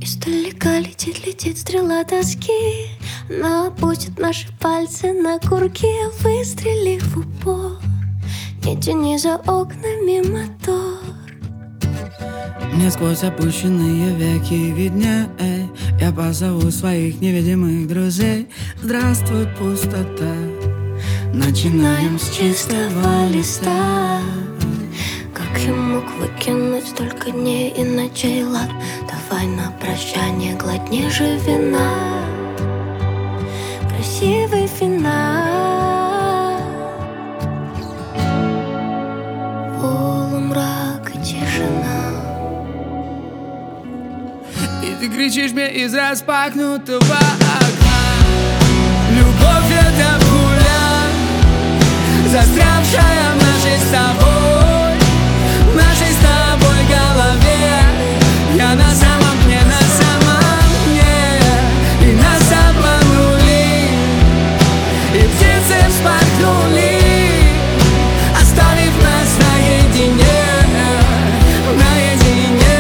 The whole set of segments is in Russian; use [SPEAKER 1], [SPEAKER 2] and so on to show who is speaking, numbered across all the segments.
[SPEAKER 1] Издалека летит, летит стрела тоски, она опустит наши пальцы на курки, выстрелив в упор. Не тяни за окнами мотор.
[SPEAKER 2] Мне сквозь опущенные веки виднее, я позову своих невидимых друзей. Здравствуй, пустота. Начинаем с чистого листа.
[SPEAKER 1] Как я мог выкинуть столько дней и ночей? Лад, давай на прощание глотни же вина. Красивый финал. Полумрак и тишина.
[SPEAKER 2] И ты кричишь мне из распахнутого окна: любовь — это пуля, застрявшая в нашей с тобой, в нашей с тобой голове. Я на самом дне, и нас обманули, и птицы вспорхнули, оставив нас наедине, наедине.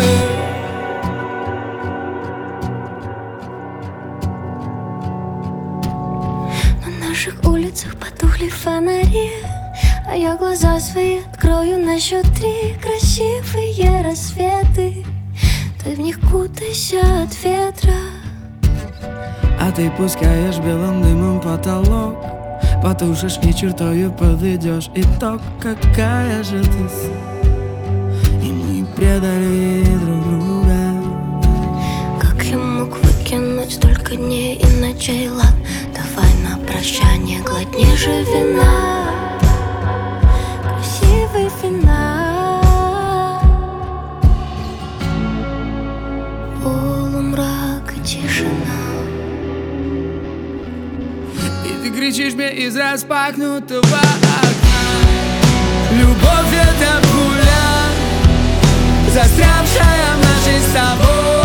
[SPEAKER 1] На наших улицах потухли фонари, а я глаза свои открою на счет 3. Красивые рассветы, ты в них кутайся от ветра.
[SPEAKER 2] А ты пускаешь белым дымом потолок, потушишь и чертою подведешь итог. Какая же ты, и мы предали друг друга.
[SPEAKER 1] Как я мог выкинуть столько дней и ночей? Лад, давай на прощание глотни же вина. Красивый финал. Полумрак и тишина.
[SPEAKER 2] И ты кричишь мне из распахнутого окна: любовь — это пуля, застрявшая в нашей с тобой,